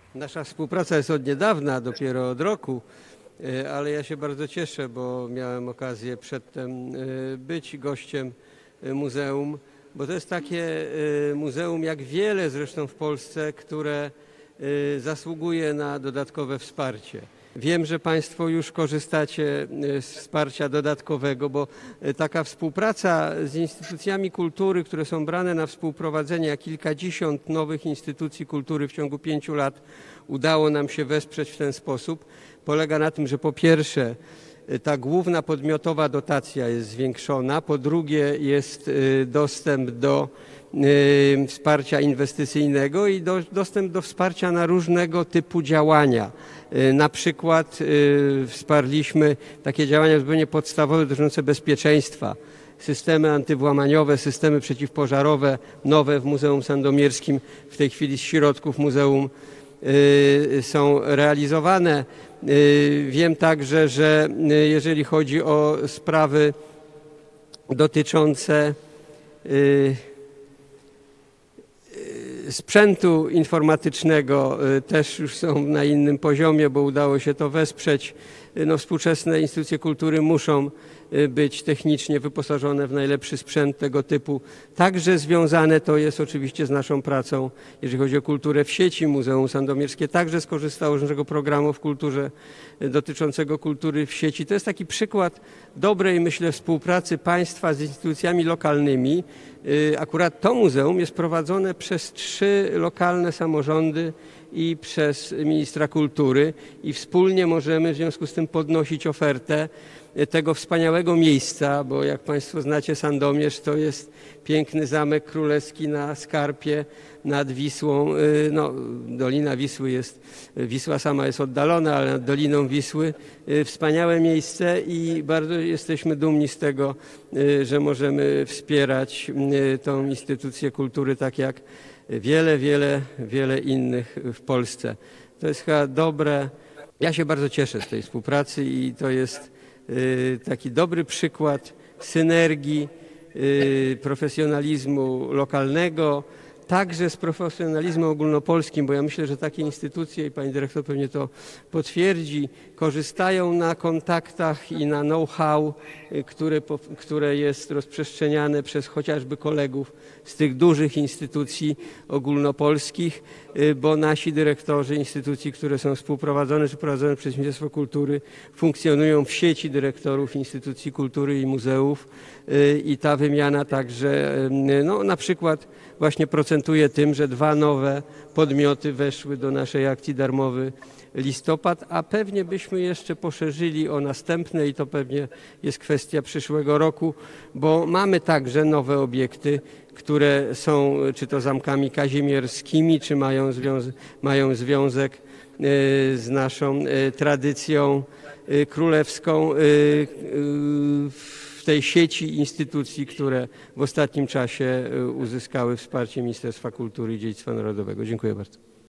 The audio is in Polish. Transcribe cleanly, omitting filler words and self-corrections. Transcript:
Nasza współpraca jest od niedawna, dopiero od roku, ale ja się bardzo cieszę, bo miałem okazję przedtem być gościem muzeum, bo to jest takie muzeum jak wiele zresztą w Polsce, które zasługuje na dodatkowe wsparcie. Wiem, że Państwo już korzystacie z wsparcia dodatkowego, bo taka współpraca z instytucjami kultury, które są brane na współprowadzenie, jak kilkadziesiąt nowych instytucji kultury w ciągu 5 lat udało nam się wesprzeć w ten sposób, polega na tym, że po pierwsze ta główna podmiotowa dotacja jest zwiększona, po drugie jest dostęp do wsparcia inwestycyjnego i dostęp do wsparcia na różnego typu działania. Na przykład wsparliśmy takie działania zupełnie podstawowe dotyczące bezpieczeństwa. Systemy antywłamaniowe, systemy przeciwpożarowe nowe w Muzeum Sandomierskim w tej chwili z środków muzeum są realizowane. Wiem także, że jeżeli chodzi o sprawy dotyczące sprzętu informatycznego, też już są na innym poziomie, bo udało się to wesprzeć. Współczesne instytucje kultury muszą być technicznie wyposażone w najlepszy sprzęt tego typu. Także związane to jest oczywiście z naszą pracą, jeżeli chodzi o kulturę w sieci. Muzeum Sandomierskie także skorzystało z naszego programu w kulturze dotyczącego kultury w sieci. To jest taki przykład dobrej, myślę, współpracy państwa z instytucjami lokalnymi. Akurat to muzeum jest prowadzone przez 3 lokalne samorządy i przez ministra kultury i wspólnie możemy w związku z tym podnosić ofertę tego wspaniałego miejsca, bo jak Państwo znacie Sandomierz, to jest piękny zamek królewski na skarpie nad Wisłą. Dolina Wisły jest, Wisła sama jest oddalona, ale nad Doliną Wisły wspaniałe miejsce i bardzo jesteśmy dumni z tego, że możemy wspierać tą instytucję kultury tak jak wiele innych w Polsce. To jest chyba dobre. Ja się bardzo cieszę z tej współpracy i to jest taki dobry przykład synergii, profesjonalizmu lokalnego, także z profesjonalizmem ogólnopolskim, bo ja myślę, że takie instytucje, i pani dyrektor pewnie to potwierdzi, korzystają na kontaktach i na know-how, które jest rozprzestrzeniane przez chociażby kolegów z tych dużych instytucji ogólnopolskich, bo nasi dyrektorzy instytucji, które są współprowadzone czy prowadzone przez Ministerstwo Kultury, funkcjonują w sieci dyrektorów instytucji kultury i muzeów i ta wymiana także na przykład właśnie procentuje tym, że 2 nowe podmioty weszły do naszej akcji Darmowy Listopad, a pewnie byśmy jeszcze poszerzyli o następne i to pewnie jest kwestia przyszłego roku, bo mamy także nowe obiekty, które są czy to zamkami kazimierskimi, czy mają związek z naszą tradycją królewską w tej sieci instytucji, które w ostatnim czasie uzyskały wsparcie Ministerstwa Kultury i Dziedzictwa Narodowego. Dziękuję bardzo.